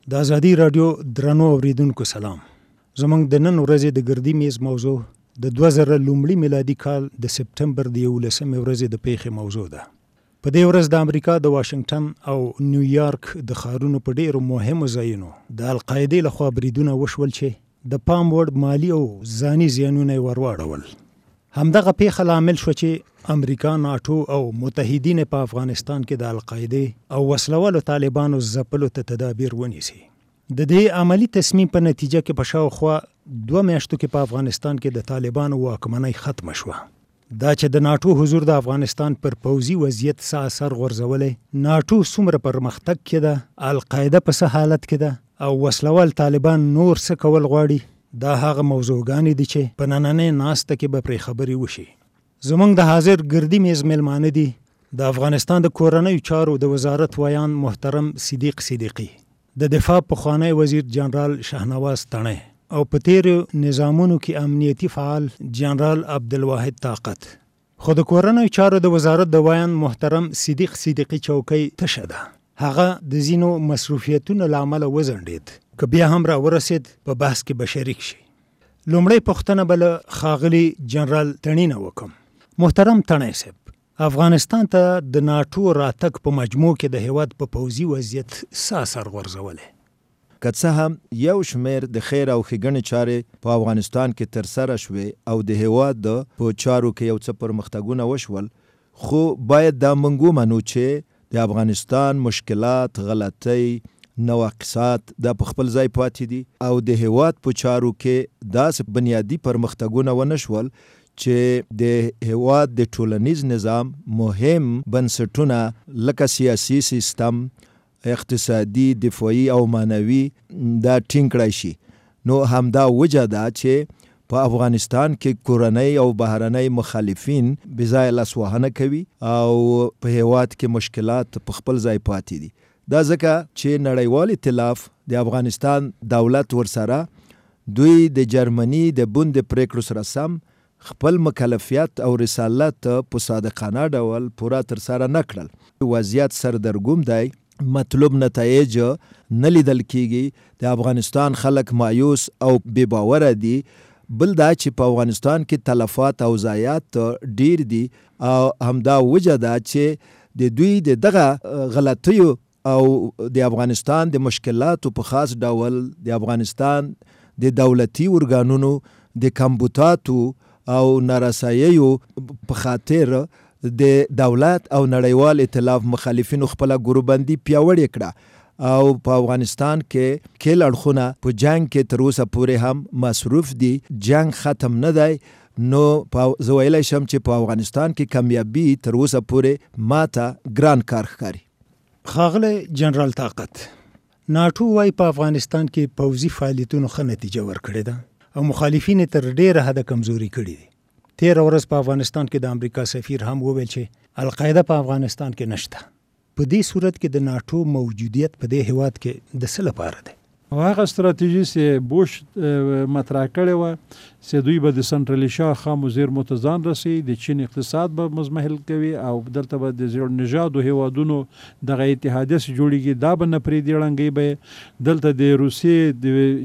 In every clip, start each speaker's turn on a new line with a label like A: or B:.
A: د ازادي رادیو درنو اوریدونکو سلام. زمونږ د نن ورځې د ګردی میز موضوع د 2000 لومړي میلادي کال د سپټمبر د 11 ورځې د پیښې موضوع ده. په دې ورځ د امریکا د واشنگټن او نیویارک د ښارونو په ډیرو مهمو ځایونو د القاعدې لخوا بریدونه وشول چې د پام وړ مالی او ځاني زیانونه ورواړول. همدغه پیښه لامل شو چې امریکا، ناټو او متحدین په افغانستان کې د القاعدې او وسلوالو طالبانو ځپلو ته تدابیر ونیسي. د دې عملی تصمیم په نتیجه کې په شاوخوا 2 میاشتو کې په افغانستان کې د طالبانو واکمنۍ ختم شوه. دا چې د ناټو حضور د افغانستان پر پوځي وضعیت څه اثر غورځولی، ناټو څومره پرمختګ کې ده، القاعده په څه حالت کې ده او وسلوال طالبان نور څه کول غواړي، دا هغه موضوعګانې دي چې په نننۍ ناسته کې به پرې خبرې وشي. زمونږ د حاضر ګردی میز میلمانه دي د افغانستان د کورنیو چارو د وزارت ویان محترم صدیق صدیقی، د دفاع پخوانی وزیر جنرال شهنواز تڼۍ او په تیرو نظامونو کې امنیتي فعال جنرال عبدالواحد طاقت. خو د کورنیو چارو د وزارت د ویان محترم صدیق صدیقی چوکۍ تشه ده. هغه د ځینو مصروفیتونو له امله وځنډید، که بیا هم را ورسید په بحث کې به شریک شي. لومړی پوښتنه به له ښاغلي جنرال تڼۍ نه وکم. محترم تڼۍ صاحب، افغانستان ته د ناټو راتګ په مجموع کې د هیواد په پوځي وضعیت څه اثر غورځولی؟
B: که څه هم یو شمیر د خیر او ښېګڼې چارې په افغانستان کې ترسره شوې او د هیواد په چارو کې یو څه پرمختګونه وشول، خو باید دا موږ ومنو چې د افغانستان مشکلات، غلطۍ، نواقصات دا په خپل ځای پاتې دي او د هیواد په چارو کې داسې بنیادي پرمختګونه ونه شول چې د هیواد د ټولنیز نظام مهم بنسټونه لکه سیاسي سیستم، اقتصادي، دفاعي او معنوي دا ټینګ کړای شي. نو همدا وجه ده چې په افغانستان کې کورنۍ او بهرنۍ مخالفین بځای لاسوهنه کوي او په هیواد کې مشکلات په خپل ځای پاتې دي. دا ځکه چې نړیوال ائتلاف د افغانستان دولت ورسره دوی د جرمني د بوند پریکړو سره سم خپل مکلفیت او رسالت په صادقانه ډول پوره ترسره نه کړل. وضعیت سردرګم دی، مطلوب نتایج نه لیدل کیږي، د افغانستان خلک مایوس او بې باوره دي. بل دا چې په افغانستان کې تلفات او ضایعات ډیر دي او همدا وجه ده چې د دوی د دغه غلطیو او د افغانستان د مشکلاتو په خاص ډول د افغانستان د دولتي ارګانونو د کمبوتاتو او نارساییو په خاطر د دولت او نړیوال ائتلاف مخالفینو خپل ګروبندي پیاوړې کړه او په افغانستان کې کل اړخونه په جنگ کې تر اوسه پورې هم مصروف دي. جنگ ختم نه دی، نو زه ویلی شم چې په افغانستان کې کامیابي تر اوسه پورې ماته ګران کار ښکاري.
A: ښاغلی جنرال طاقت، ناټو وایي په افغانستان کې پوځي فعالیتونو ښه نتیجه ورکړې ده او مخالفین تر ډیره حده کمزوري کړي دي. تیر ورځ په افغانستان کې د امریکا سفیر هم وویل چې القاعده په افغانستان کې نشته. په دې صورت کې د ناټو موجودیت په دې هیواد کې د څه لپاره دی؟
C: هغه استراتیژي چې بوش مطرح کړې وه چې دوی به د سنټرالي خامو زیرمو ته ځان رسي، د چین اقتصاد به مزمحل کوي او دلته به د زیړ نژادو هیوادونو دغه اتحادیه چې جوړیږي دا به نه پرېږدي، ړنګۍ به دلته د روسیې،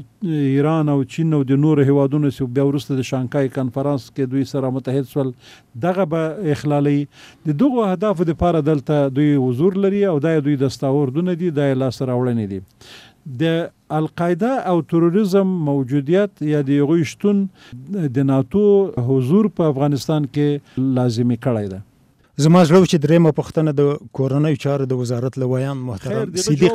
C: د ایران او چین او د نورو هیوادونو چې بیا وروسته د شانګهای کنفرانس کې دوی سره متحد شول دغه به اخلالوي. د دغو اهدافو دپاره دلته دوی حضور لري او دا دوی دستاوردونه دي، دا یې لاسته راوړنې دي. د القاعده او تروریزم موجودیت یا د هغوی شتون د ناتو حضور په افغانستان کې لازمي کړی ده.
A: زما زړه چې درېیمه پوښتنه د کورنیو چارو د وزارت له ویان محترم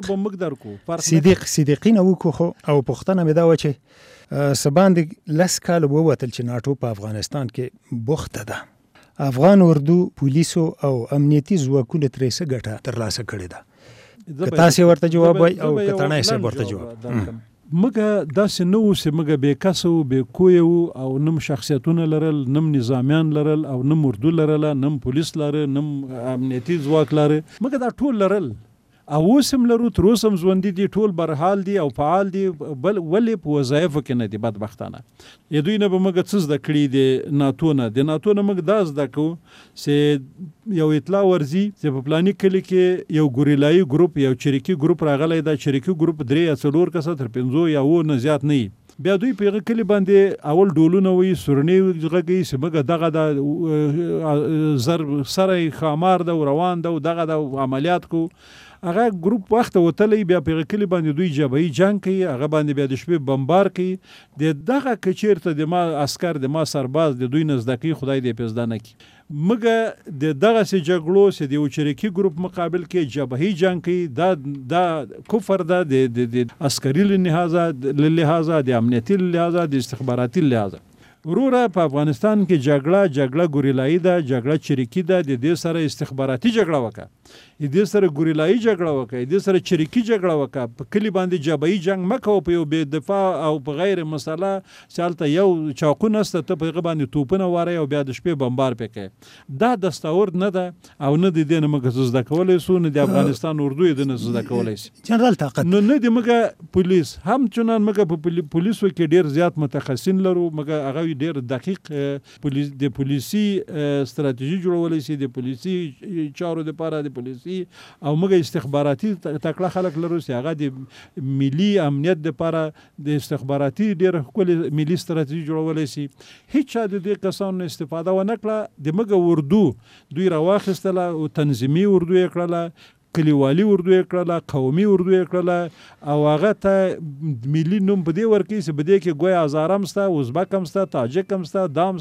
A: صدیق صدیقی نه وکړو، خو او پوښتنه مې دا وه چې څه باندې 10 کاله ووتل چې ناټو په افغانستان کې بوخته ده. افغان اردو، پولیسو او امنیتي ځواکونو ترې څه ګټه ترلاسه کړې ده؟ که تاسې ورته جواب وای او که تڼۍ صاحب ورته جواب.
C: موږ داسې نه وو چې موږ بې کسه وو، بې کویه وو او نم شخصیتونه لرل، نم نظامیان لرل او نم اردو لرله، نم پولیس لره، نم امنیتي ځواک لره. موږ دا ټول لرل او اوس هم لرو، تر اوسه هم ژوندي دي، ټول برحال دي او فعال دي، بل ولې په وظایفو کې نه دي بدبختانه. دوی نه به موږ څه زده کړي د ناتو نه. د ناتو نه موږ دا زده کوو چې یو اطلاع ورځي چې په فلاني کلي کې یو ګوریلایي ګروپ، یو چریکي ګروپ راغلی. دا چریکي ګروپ 3 یا 4 کسه تر 5 یا 9 نه زیات نه. بیا دوی په هغه کلي باندې اول ډولونه وایي، سورنۍ غږوي چې موږ دغه د زر سره خامار ده روان ده دغه د عملیات کو. هغه ګروپ وخت وتلی، بیا په هغه کلي باندې دوی جبهي جنګ کوي، هغه باندې بیا د شپې بمبار کوي. د دغه که چېرته د ما عسکر، د ما سرباز د دوی نه زده کوي، خدای دې پې زده نه کړي. موږ د دغسې جګړو چې د یو چریکي ګروپ مقابل کې جبهي جنګ کوي، دا کفر ده د عسکري لحاظه، د امنیتي لحاظه، د استخباراتي لحاظه. وروره په افغانستان کې جګړه ګوریلایي ده، جګړه چریکي ده. د دې سره استخباراتي جګړه وکړه، د دې سره ګوریلایي جګړه وکړه، د دې سره چریکي جګړه وکړه. په کلي باندې جبهي جنګ مه کوه په یو بې دفاع او په غیر مسله چې هلته یو چاقو نسته، ته په هغه باندې توپونه وارئ او بیا د شپې بمبار پې کوې. دا دستور نه ده او نه د دې نه موږ څه زده کولی سو، نه د افغانستان اردو یې د نه زده کولی سي.
A: جنرال طاقت
C: نو نه د موږ پولیس هم چنان موږ په پولیسو کې ډېر زیات متخصصین لرو. موږ هغه ډېر دقیق د پولیسي ستراتیژي جوړولی سي، د پولیسي چارو دپاره د پولیسي، او موږ استخباراتي تکړه خلک لرو چې هغه د ملي امنیت دپاره د استخباراتي ډېر ښکلې ملي ستراتیژي جوړولی سي. هیڅ چا د دې کسانو نه استفاده ونه کړه. د موږ اردو دوی راواخیستله او تنظیمي اردو یې کړله، کلیوالي اردو یې کړله، قومي اردو یې کړله، او هغه ته ملي نوم په دې ورکوي چې په دې کې ګویا هزاره هم شته، ازبک هم شته، تاجک هم شته، دا هم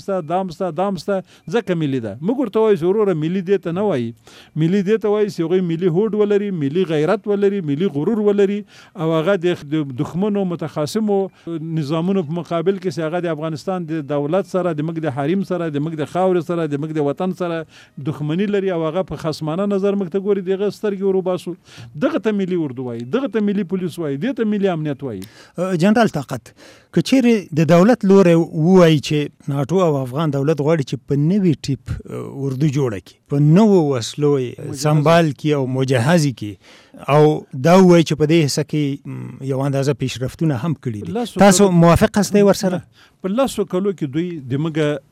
C: شته، ځکه ملي ده. موږ ورته وایو چې وروره ملي دې ته نه وایي، ملي دې ته وایي چې هغوی ملي هوډ ولري، ملي غیرت ولري، ملي غرور ولري، او هغه د دښمنو متخاصمو نظامونو په مقابل کې چې هغه د افغانستان د دولت سره، د موږ د حریم سره، د موږ د خاورې سره، د موږ د وطن سره دښمني لري، او هغه په خصمانه نظر موږ ته ګوري. دغه سترګې وروباسو. دغه ته ملي اردو وایي، دغه ته ملي پولیس وایي، دې ته ملي امنیت وایي.
A: جنرال طاقت، که چیرې د دولت لوري ووایي چې ناټو او افغان دولت غواړي چې په نوي ټیپ اردو جوړه کړي، په نوو وسلو سنبال کړي او مجهزي کړي، او دا وایي چې په دې حصه کې یو اندازه پیشرفتونه هم کړي دي، تاسو موافق هستئ ورسره؟
C: په 10 کلو کې دوی د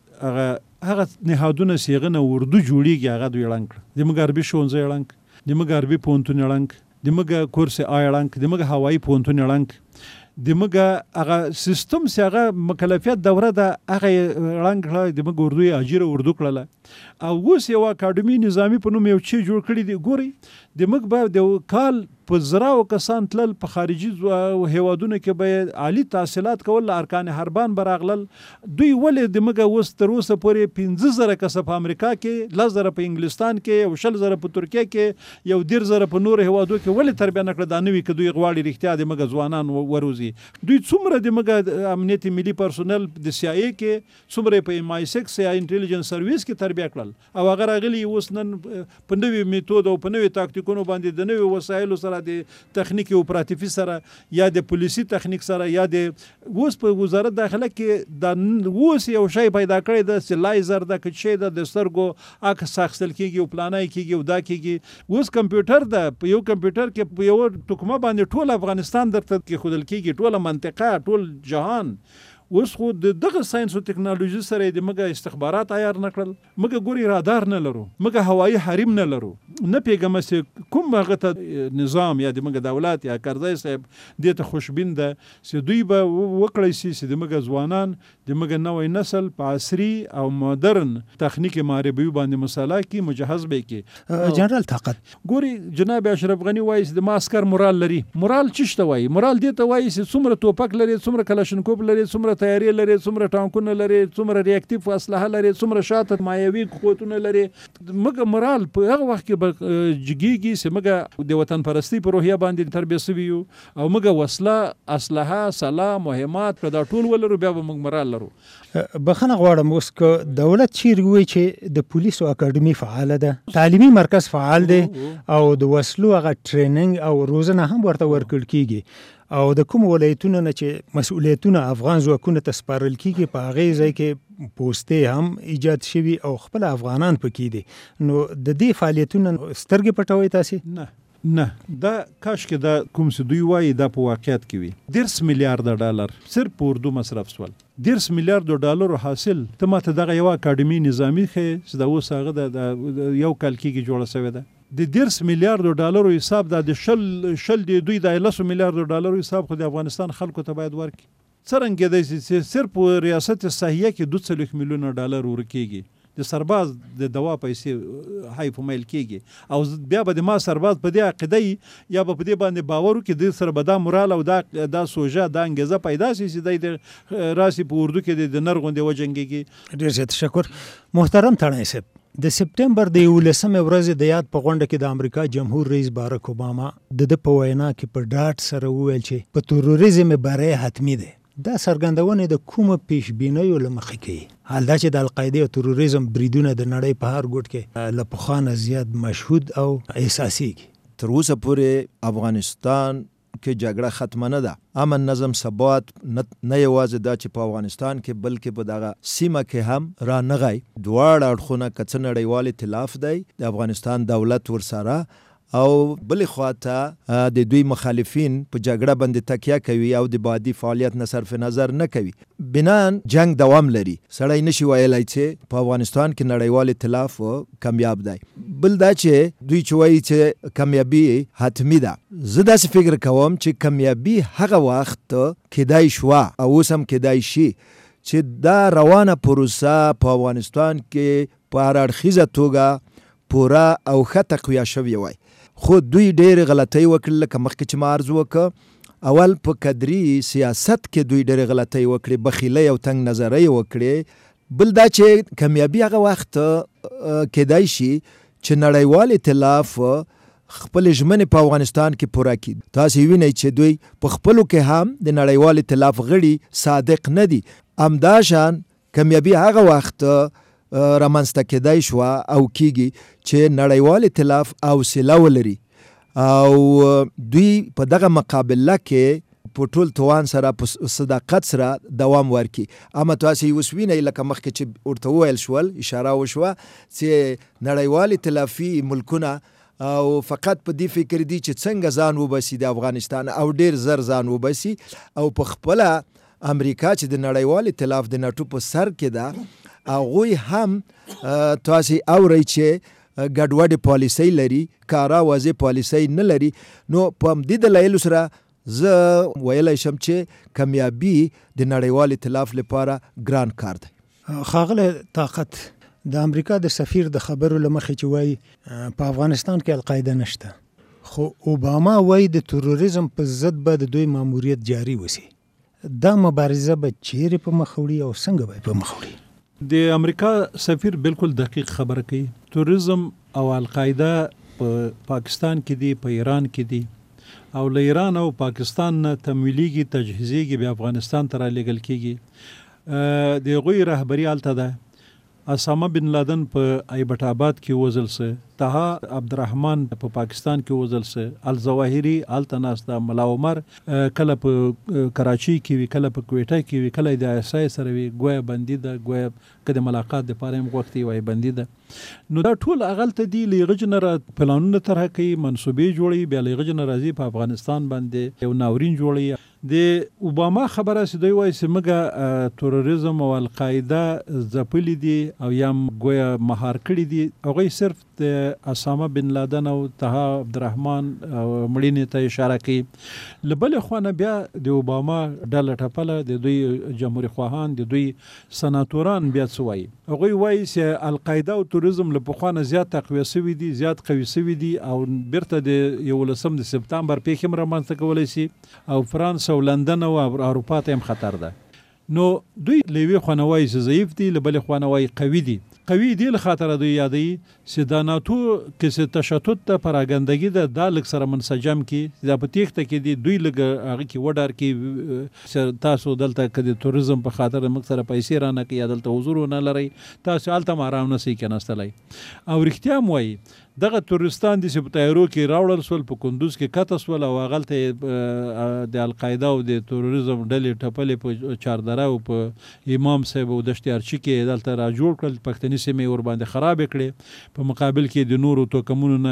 C: موږ هغه نهادونه چې هغه نه اردو جوړېږي هغه دوی ړنګ کړه. د موږ عربي ښوونځی ړنګ، د موږ عربي پوهنتون ړنګ، د موږ کورس ړنګ، د موږ هوایي پوهنتون ړنګ، د موږ هغه سیستم چې هغه مکلفیت دوره ده هغه ړنګ کړه، د موږ اردو یې اجیره اردو کړله، او اوس یو اکاډمي نظامي په نوم یو شی جوړ کړي دي. ګورئ د موږ به د کال په زراو کسان تلل په خارجي هیوادونو کې به عالی تحصیلات کول، ارکان حربان به راغلل. دوی ولې د موږ اوس تر اوسه پورې 15,000 کسه په امریکا کې، 10,000 په انګلستان کې، 20,000 په ترکیه کې، 1,000 په نور هیوادو کې ولې تربیه نه کړه؟ دا نوي که دوی غواړي رښتیا د موږ ځوانان وروزي. دوی څومره د موږ امنیت ملي پرسونل د CIA کې، څومره په MI6 یا انټيليجنس سرویس کې تربیه کړل، او هغه راغلي اوس نن په نوي میتود او په نوي تاکتیکونو باندې د نوي وسایلو سره، د تخنیکی اپراتیفي سره، یا د پولیسي تخنیک سره، یا د اوس په وزارت داخله کې د اوس یو شی پیدا کړی د سلایزر د کچې د سترګو عکس اخیستل کېږي او پلانای کېږي او دا کېږي. اوس کمپیوټر ده، په یو کمپیوټر کې په یو ټکمه باندې ټول افغانستان درته کېښودل کېږي، ټوله منطقه، ټول جهان. اوس خو دغه ساينس او ټکنالوژي سره د موږ استخبارات عیار نه کړل. موږ ګوري رادار نه لرو، موږ هوایي حریم نه لرو، نه پیګم چې کوم هغه ته نظام یا د موږ دولت یا کرزی صاحب دې ته خوشبین ده چې دوی به وکړی شي چې د موږ ځوانان، د موږ نوې نسل په عصري او مدرن تخنیک معربي باندې مساله کې مجهز به کې.
A: جنرال طاقت،
C: ګوري جناب اشرف غنی وایي چې د ماسکر مورال لري. مورال چشته وایي؟ مورال دې ته وایي چې څومره توپک لري، څومره کلاشینکوف لري، څومره تیاری لري، څومره ټانکونه لري، څومره ریاکټیو اسلحه لري، څومره شاته مایوي قوتونه لري. موږ مورال په هغه وخت کې جګیږي چې موږ د وطن پرستی په روحیه باندې تربیه شوي یو، او موږ وسله، اسلحه، سلاح، مهمات دا ټول ولرو، بیا به موږ مورال لرو.
A: بخښنه غواړم، اوس که دولت چیرې وایي چې د پولیسو اکاډمي فعاله ده، تعلیمي مرکز فعال دی، او د وسلو هغه ټریننګ او روزنه هم ورته ورکړل کېږي، او د کوم ولایتونو نه چې مسؤلیتونه افغان ځواکونو ته سپارل کېږي په هغې ځای کې پوستې هم ایجاد شوي او خپل افغانان پکې دي، نو د دې فعالیتونو سترګې پټوي تاسې؟
C: نه، نه دا کاش کې دا کوم څه دوی وایي دا په واقعیت کې وي 10 میلیارډ ډالر صرف په اردو مصرف شول 10 میلیارډ ډالر حاصل ته ماته دغه یو اکاډمي نظامی ښیي چې دا اوس هغه د یو کال کېږي جوړه شوې ده د 10 میلیارډ ډالر حساب د شل د دوی د 10 میلیارډ ډالر حساب خو د افغانستان خلکو ته باید ورکړي څرنګه دی چې صرف په ریاست صحیه کې 2 میلیونه ډالر ورکېږي د سرباز د دوا پیسې هاي په میل کېږي او بیا به د ما سرباز په دې عقیده یا په دې باندې باور وکړي د سره به دا مورال او دا سوژه دا انګیزه پیدا شي چې د راسي په اردو کې د نرغوندې وجنګېږي.
A: ډېر زیات تشکر محترم تڼۍ صاحب. د سپټمبر د 11 ورځې د یاد په غونډه کې د امریکا جمهور رئیس باراک اوباما د په وینا کې په ډاټ سره وویل چې په تروریزم بری حتمی دی. دا څرګندونه د کومه پیشبینیو له مخې کوي حال دا چې د القاعده او تروریزم بریدونه د نړۍ په هر ګوټ کې له پخوانه زیات مشهود او احساسیږي.
B: تر اوسه پورې افغانستان کې جګړه ختمه نه ده. امن نظم ثبات نه یوازې دا چې په افغانستان کې بلکې په دغه سیمه کې هم را نغی. دواړه اړخونه که څه نړیوال ائتلاف دی د افغانستان دولت ورسره او بل خواته د دوی مخالفین په جګړه باندې تکیه کوي او د بادي فعالیت نه صرف نظر نه کوي. بنان جنگ دوام لري. سړی نشي ویلای چې په افغانستان کې نړیوال ائتلاف کامیاب دی. بل دا چې دوی چې وایي چې کامیابی حتمی ده. زه داسې فکر کوم چې کامیابی هغه وخت کېدای شوه او اوس هم کېدای شي چې دا روانه پروسه په افغانستان کې په هر اړخیزه توګه پوره او ښه تقویه شوې وای. خو دوی ډېرې غلطۍ وکړل لکه مخکې چې ما عرض وکړه. اول په کدري سیاست کې دوی ډېرې غلطۍ وکړې، بخیلۍ او تنګ نظرۍ وکړې. بل دا چې کامیابي هغه وخت کېدای شي چې نړیوال ائتلاف خپل ژمنې په افغانستان کې پوره کړي. تاسې وینئ چې دوی په خپلو کې هم د نړیوال ائتلاف غړي صادق نه دي. همداشان کامیابي هغه وخت رامنځته کېدای شوه او کېږي چې نړیوال ائتلاف حوصله ولري او دوی په دغه مقابله کې په ټول توان سره په صداقت سره دوام ورکړي. اما تاسې اوس وینئ لکه مخکې چې ورته وویل شول اشاره وشوه چې نړیوال ائتلافي ملکونه او فقط په دې فکر دي چې څنګه ځان وباسي د افغانستان او ډېر زر ځان وباسي او په خپله امریکا چې د نړیوال ائتلاف د ناټو په سر کې ده هغوی هم تاسې اورئ چې ګډوډې پالیسۍ لري، کاره واضح پالیسۍ نه لري. نو په همدې دلایلو سره زه ویلی شم چې کامیابي د نړیوال ائتلاف لپاره ګران کار دی.
A: ښاغلی طاقت د امریکا د سفیر د خبرو له مخې چې وایي په افغانستان کې القاعده نشته، خو اوباما وایي د تروریزم په ضد به د دوی ماموریت جاري وسی. دا مبارزه به چیرې په مخ وړي او څنګه به په مخ وړي؟
C: د امریکا سفیر بالکل دقیق خبره کوي. تروریزم او القاعده په پاکستان کې دي، په ایران کې دي او له ایران او پاکستان نه تمویلیږي، تجهیزیږي، بیا افغانستان ته رالیږل کېږي. د هغوی رهبري هلته ده. اسامه بن لادن په ایبټ آباد کې وژل سه، طه عبدالرحمن په پاکستان کې وژل سه، الظواهري هلته ناسته، ملا عمر کله په کراچۍ کې وي، کله په کویټه کې وي، کله د ISI سره وي، ګویا بندي ده، ګویا که د ملاقات دپاره هم غوښتي وایي بندي ده. نو دا ټول هغلته دي. له هغه نه پلانونه طرحه کوي، منصوبې جوړوي، بیا له هغه نه راځي په افغانستان باندې یو ناورین جوړوي. د اوباما خبره چې دوی وایي چې موږ تروریزم او القاعده ځپلي دي او یا ګویا مهار کړي دي، هغوی صرف د اسامه بن لادن او طه عبدالرحمن مړینې ته اشاره کوي. له بلې خوا نه بیا د اوباما ډله ټپله د دوی جمهوري خواهان، د دوی سناتوران بیا څه وایي؟ هغوی وایي چې القاعده او تروریزم له پخوا نه زیات تقویه سوي دي، زیات قوي سوي دي او بیرته د 11 د سپتمبر پیښې هم رامنځته کولی شي او فرانس او لندن او اروپا ته هم خطر ده. نو دوی له یوې خوا نه وایي چې ضعیف دي، له بلې خوا نه وایي قوي دي. قوي دي له خاطره دوی یادوي چې دا ناتو کې چې تشدد ته پراګندګي ده دا لږ سره منسجم کړي، دا په تیښته کې دي دوی لږ هغه کې وډار کړي چې تاسو دلته که د توریزم په خاطر موږ سره پیسې رانه کړي یا دلته حضور ونه لرئ، تاسو هلته هم ارام نه سئ کېناستلی. او رښتیا هم وایي دغه تورستان دي چې په تیارو کې راوړل سول، په کندوز کې کته سول او هغلته د القاعده او د تروریزم ډلې ټپلې په چاردره او په امام صاحب او دشت ارچي کې دلته را جوړ کړل، پښتني سیمې ور باندې خراب کړې، په مقابل کې د نورو توکمونو نه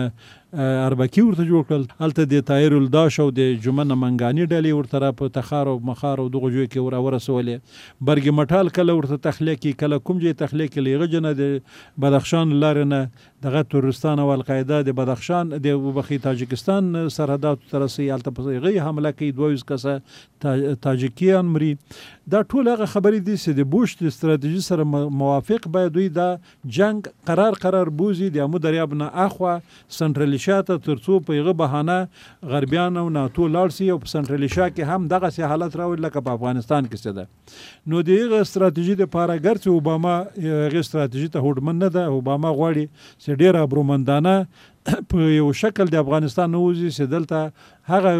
C: اربکي ورته جوړ کړل. هلته د طاهر الداش او د جمن منګاني ډلې ورته را په تخار او مخار او دغه ځای کې ورسولې. برګ مټال کله ورته تخلیه کې کله کوم ځای تخلیه کې لیغه جنه د بدخشان لارې نه دغه تورستان او القاعده د بدخشان د وبخي تاجکستان سرحدات تر رسي هلته په غي حمله کوي 22 کسه تاجکیان مري. دا ټول هغه خبرې دي چې د بوش د استراتیژي سره موافق باید دوی دا جنگ قرار بوزي د امو دریاب نه اخوا سنټرل شاته ترڅو په هغه بهانه غربیان او ناتو لاړ سي او په سنټرل شا کې هم دغه سي حالت راوړي لکه په افغانستان کې څه ده. نو دغه استراتیژي د پاره ګرځي اوباما هغه استراتیژي ته هوډمن نه ده. اوباما غواړي چې ډیر ابرومندانه په یو شکل د افغانستان نوځي چې دلته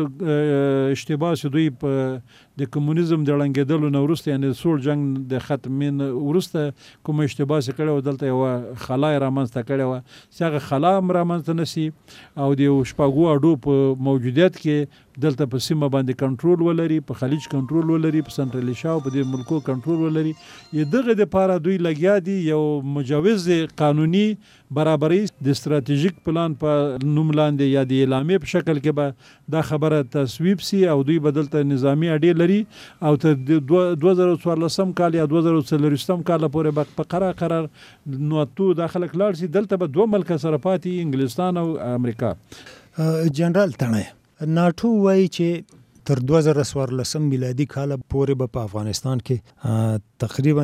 C: هغه اشتباه چې دوی په د کمونیزم د ړنګېدلو نه وروسته یعنې سوړ جنګ د ختمین وروسته کوم اشتباه چې کړی و دلته یوه خلا یې رامنځته کړې وه چې هغه خلا هم رامنځته نه سي او د یو شپږو اډو په موجودیت کې دلته په سیمه باندې کنټرول ولري، په خلیج کنټرول ولري، په سنټرل ایشیا او په دې ملکو کنټرول ولري. دغه دپاره دوی لګیا دي یو مجوز قانوني برابرۍ د ستراتیژیک پلان په نوم لاندې یا د اعلامیې په شکل کې به دا خبره تصویب سي او دوی به دلته نظامي اډې لري او تر 2014 کال یا 2040 کال پورې به په قرار نوتو دا خلک لاړ سي. دلته به 2 ملکه سره پاتې انګلستان او امریکا.
A: جنرال تڼۍ ناټو وایي چې تر 2014 میلادي کال پورې به په افغانستان کې تقریبا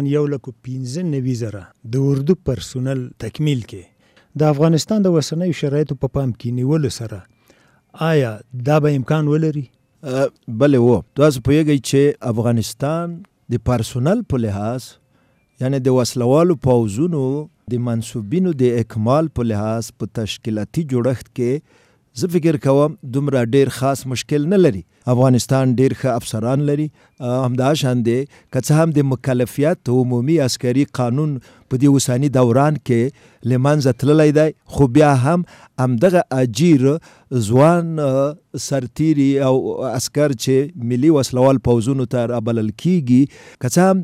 A: 1,95,000 د اردو پرسونل تکمیل کې د افغانستان د اوسنیو شرایطو په پام کې نیولو سره آیا دا به امکان ولري؟
B: بله و تاسو پوهیږئ چې افغانستان د پرسونل په لحاظ یعنی د وسلوالو پوځونو د منصوبینو د اکمال په لحاظ په تشکیلاتي جوړښت کې زه فکر کوم دومره ډیر خاص مشکل نه لري. افغانستان ډیر ښه افسران لري. همداشان دی که څه هم د مکلفیت عمومي عسکري قانون په دې اوساني دوران کې له منځه تللی دی، خو بیا هم همدغه اجیر ځوان سرتیري او عسکر چې ملي وسلوال پوځونو ته رابلل کیږي که څه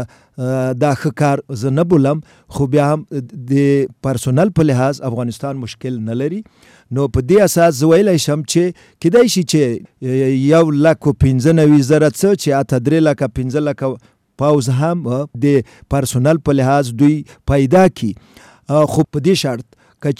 B: هم دا ښه کار زه نه بولم، خو بیا هم د پرسونل په لحاظ افغانستان مشکل نه لري. نو په دې اساس زه ویلی شم چې کیدای شي چې 1,95,000 څه چې 3,15,000 پوځ هم د پرسونل په لحاظ دوی پیدا کی، خو په دې شرط که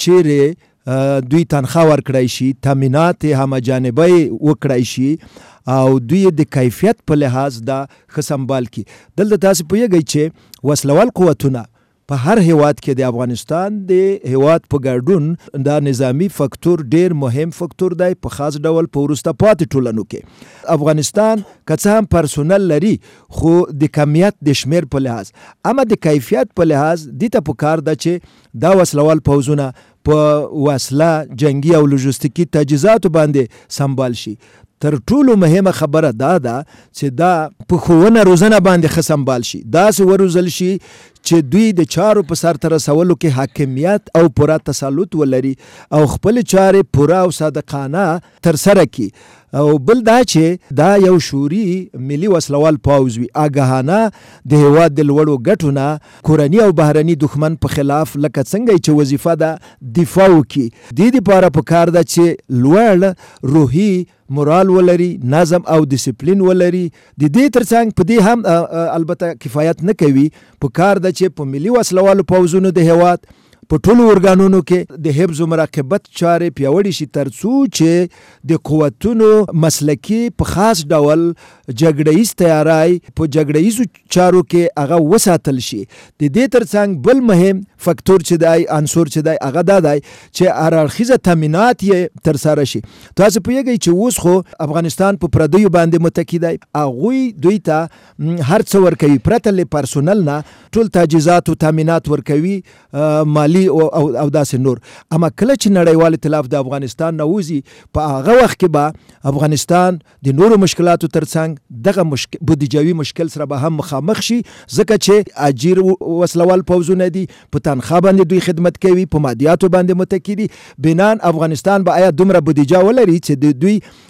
B: چیرې دوی تنخواه ورکړی شي، تامینات همه جانبه وکړی شي او دوی د کیفیت په لحاظ دا ښه سنبال کی. دلته تاسو پوهیږئ چې وسلوال قوتونه په هر هیواد کې د افغانستان د هیواد په ګډون دا نظامی فکتور ډیر مهم فکتور دی په خاص ډول په وروسته پاتې ټولنو کې. افغانستان که څه هم پرسونل لري خو د کمیت د شمیر په لحاظ اما د کیفیت په لحاظ دې ته پکار ده چې دا وسلوال پوځونه په وسله جنگي او لوجستیکي تجهیزاتو باندې سنبال شي. تر ټولو مهمه خبره دا ده چې دا په ښوونه روزنه باندې ښه سنبال شي، داسې وروزل شي چې دوی د چارو په سرته رسولو کې حاکمیت او پوره تسلط ولري او خپل چارې پوره او صادقانه ترسره کړي. او بل دا چې دا یو شعوري ملي وسلوال پوځ وي، آګاهانه د هیواد د لوړو ګټو نه کورني او بهرني دښمن په خلاف لکه څنګه چې وظیفه ده دفاع وکړي. دې دپاره پکار ده چې لوړ روحي مورال ولري، نظم او ډیسپلین ولري. د دې ترڅنګ په دې هم البته کفایت نه کوي، پکار ده چې په ملي وسلوالو پوځونو د هیواد په ټولو ارګانونو کې د حفظ و مراقبت چارې پیاوړې شي ترڅو چې د قوتونو مسلکي په خاص ډول جګړهیز تیاری په جګړهیزو چارو کې هغه وساتل شي. د دې ترڅنګ بل مهم فکتور چې دی عنصر چې دی هغه دا دی چې هر اړخیزه تامینات یې ترسره شي. تاسو پوهیږئ چې اوس خو افغانستان په پردیو باندې متکی دی، هغوی دوی ته هر څه ورکوي پرته له پرسونل نه، ټول تجهیزات او تامینات ورکوي، مالی او داسې نور. اما کله چې نړیوال ائتلاف د افغانستان نه وځي په هغه وخت کې به افغانستان د نورو مشکلاتو ترڅنګ دغه بودیجوي مشکل سره به هم مخامخ شي، ځکه چې اجیر وسلوال پوځونه دي، په تنخواه باندې دوی خدمت کوي، په مادیاتو باندې متکی دي. بنان افغانستان به آیا دومره بودیجه ولري چې دوی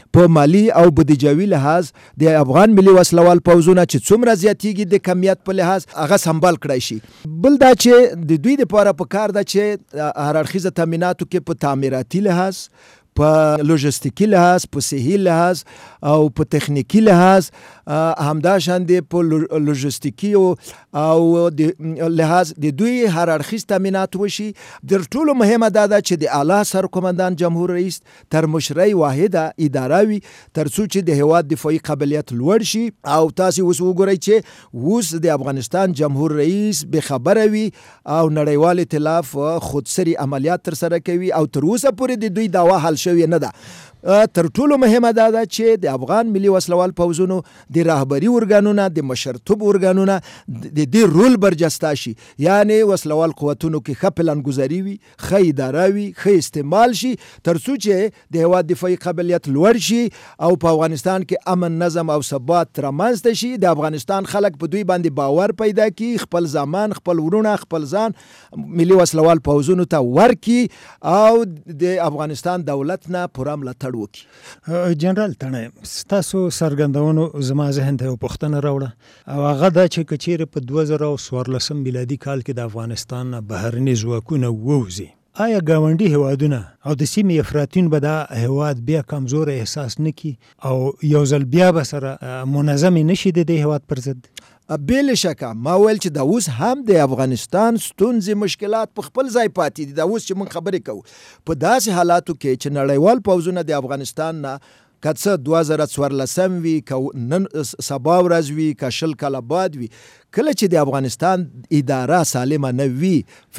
B: په مالی او بودیجوي لحاظ د افغان ملي وسلوال پوځونه چې څومره زیاتیږي د کمیت په لحاظ هغه سمبال کړی شي. بل دا چې د دوی لپاره پکار ده چې هر اړخیزه تامیناتو کې په تعمیراتي لحاظ، په لوجستیکي لحاظ، په صحي لحاظ او په تخنیکی لحاظ، همداشان د په لوجستیکي او د لحاظ د دوی هر اړخیز تامینات وشي. د ټولو مهمه دا ده چې د اعلی سرقمندان جمهور رئیس تر مشرۍ واحده اداره وي تر څو چې د هیواد دفاعي قابلیت لوړ شي. او تاسو اوس وګورئ چې اوس د افغانستان جمهور رئیس بخبره وي او نړیوال ائتلاف خودسری عملیات تر سره کوي او تر اوسه پورې د دوی دعوا حل شوی نه ده. تر ټولو مهمه دا ده چې د افغان ملي وسلوال پوځونو د رهبري ارګانونه، د مشرتوب ارګانونه د دې رول برجسته شي، یعنی وسلوال قوتونو کې ښه پلانګذاري وي، ښه اداره وي، ښه استعمال شي تر څو چې د هیواد دفاعي قابلیت لوړ شي او په افغانستان کې امن، نظم او ثبات رامنځته شي. د افغانستان خلک په دوی باندې باور پیدا کړي، خپل زمان، خپل ورونه، خپل ځان ملي وسلوال پوځونو ته ورکړي او د افغانستان دولت نه پوره ملاتړ وکړي.
A: جنرال تڼۍ، ستاسو څرګندونو زما ذهن ته یو پوښتنه راوړه او هغه دا چې که چیرې په 2014 میلادي کال کې د افغانستان نه بهرني ځواکونه ووځي، آیا ګاونډي هیوادونه او د سیمې افراطیون به دا هیواد بیا کمزوری احساس نه کړي او یو ځل بیا به سره منظم نه شي د دې هیواد پر ضد؟
B: بل شکه ما ویل چې دا اوس هم د افغانستان ستونزې، مشکلات په خپل ځای پاتې دي. دا اوس چې موږ خبرې کوو په داسې حالاتو کې چې نړیوال پوځونه د افغانستان نه که څه 2014 وي، که نن سبا ورځ وي، که 20 کاله بعد وي، کله چې د افغانستان اداره سالمه نه وي،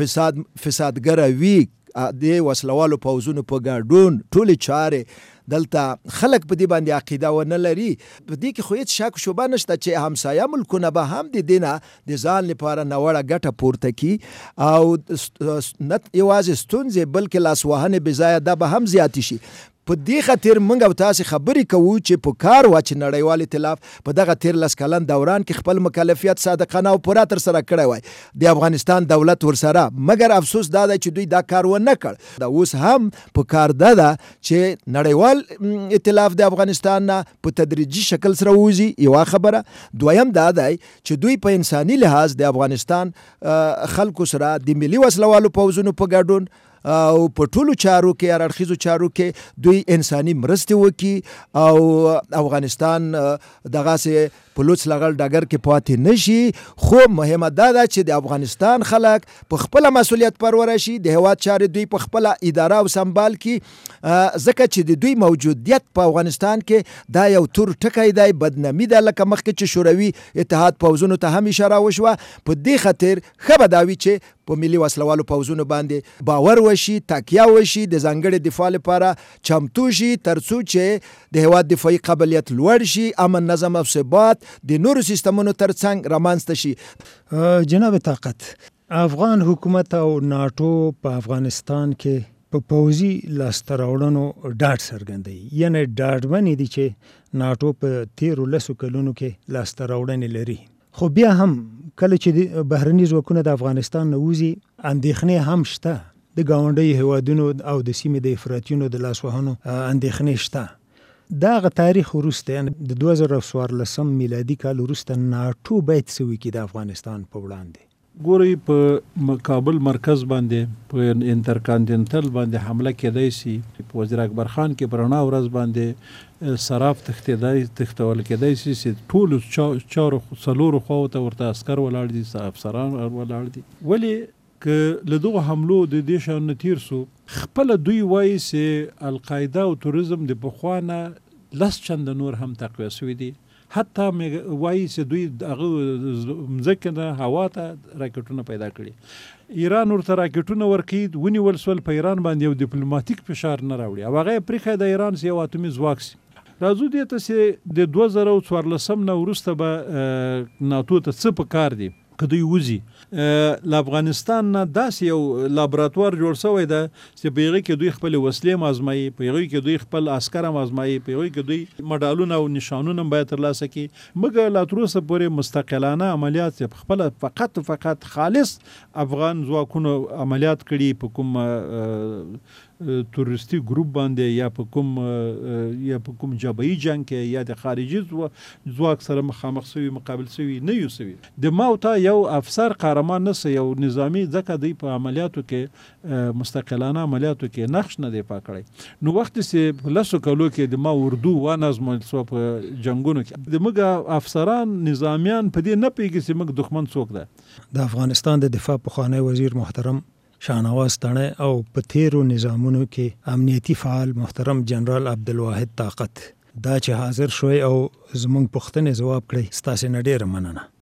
B: فسادګره وي، د وسلوالو پوځونو په ګډون ټولې چارې دلته خلک په دې باندې عقیده ونه لري، په دې کې خو هیڅ شک شوبه نشته چې همسایه ملکونه به هم د دې نه د ځان لپاره ناوړه ګټه پورته کړي او نه یوازې ستونزې بلکې لاسوهنې بېځایه دا به هم زیاتې شي. په دې خاطر موږ او تاسې خبرې کوو چې په کار وه چې نړیوال ائتلاف په دغه 13 کلن دوران کې خپل مکلفیت صادقانه او پوره تر سره کړی وای د افغانستان دولت ورسره، مګر افسوس دا دی چې دوی دا کار ونه کړ. دا اوس هم په کار ده چې نړیوال ائتلاف د افغانستان نه په تدریجي شکل سره ووځي، یوه خبره. دویم دا دی چې دوی په انساني لحاظ د افغانستان خلکو سره د ملي وسلوالو پوځونو په ګډون او په ټولو چارو کې، هر اړخیزو چارو کې دوی انساني مرستې وکړي او افغانستان دغسې په لوڅ لغړ ډګر کې پاتې نشي. خو مهمه دا ده چې د افغانستان خلک په خپله مسؤلیت پروره شي، د هیواد چارې دوی په خپله اداره او سمبال کړي، ځکه چې د دوی موجودیت په افغانستان کې دا یو تور ټکی دی، بدنامي ده، لکه مخکې چې شوروي اتحاد پوځونو ته هم اشاره وشوه. په دې خاطر ښه به دا وي چې په ملي وسلوالو پوځونو باندې باور وشي، تکیه وشي، د ځانګړي دفاع لپاره چمتو شي تر څو چې د هیواد دفاعي قابلیت لوړ شي، امن، نظم او ثبات د نورو سیستمونو ترڅنګ رامنځته شي.
A: جناب طاقت، افغان حکومت او ناټو په افغانستان کې په پوځي لاسته راوړنو ډاډ څرګندوي، یعنی ډاډمن دي چې ناټو په 13 کلونو کې لاسته راوړنې لري. خو بیا هم کله چې بهرني ځواکونه د افغانستان نه وځي، اندېښنې هم شته، د ګاونډیو هیوادونو او د سیمې د افراطیونو د لاسوهنو اندېښنې شته. دغه تاریخ وروسته، یعنی د 2014 میلادي کال وروسته، ناټو باید څه وکړي د افغانستان په وړاندې؟
C: ګورئ، په کابل مرکز باندې په انټرکانټینټل باندې حمله کېدای شي، په وزیر اکبر خان کې په رڼا ورځ باندې سراف تښتول کېدای شي چې ټولو چارو څلورو خواو ته ورته عسکر ولاړ دي، افسران ولاړ دي. ولې که له دغو حملو د دې شان نه تیر سو، خپله دوی وایي چې القاعده او توریزم د پخوا نه 10 چنده نور هم تقویه شوي دي. حتی وایي چې دوی هغه مځکې نه هوا ته راکټونه پیدا کړي، ایران ورته راکټونه ورکړي، ونیول سول، په ایران باندې یو ډیپلوماتیک فشار نه راوړي او هغه یې پرېښی د ایران یو اتومي ځواک سي. راځو دې ته چې د 2014 نه وروسته به ناټو ته څه پکار دي که دوی وځي. له افغانستان نه داسې یو لابراتوار جوړ شوی ده چې په هغې کې دوی خپلې وسلې ازمایي، په هغې کې دوی خپل عسکر هم ازمایي، په هغې کې دوی مډالونه او نشانونه هم باید ترلاسه کړي، مګر لا تر اوسه پورې مستقلانه عملیات چې خپله فقط خالص افغان ځواکونو عملیات کړي په کوم تروریستي ګروپ باندې یا په کوم جبهي جنگ کې یا د خارجي ځواک سره مخامخ شوي مقابل شوي نه یو شوي د ما او تا یو افسر قهرمان نه یو نظامی ځکه دی په عملیاتو کې مستقلانه عملیاتو کې نقش نه دی پاکړی نو وخت چې لاسو کلو کې د ما اردو و نظم سو په جنگونو کې د موږ افسران نظامیان په دې نه پیږي چې موږ دښمن څوک ده
A: د افغانستان د دفاع پخوانی وزیر محترم شاهنواز تڼۍ او په تیرو نظامونو کې امنیتي فعال محترم جنرال عبدالواحد طاقت دا چې حاضر شوی او زموږ پوښتنې ځواب کړی ستاسې نه ډېره مننه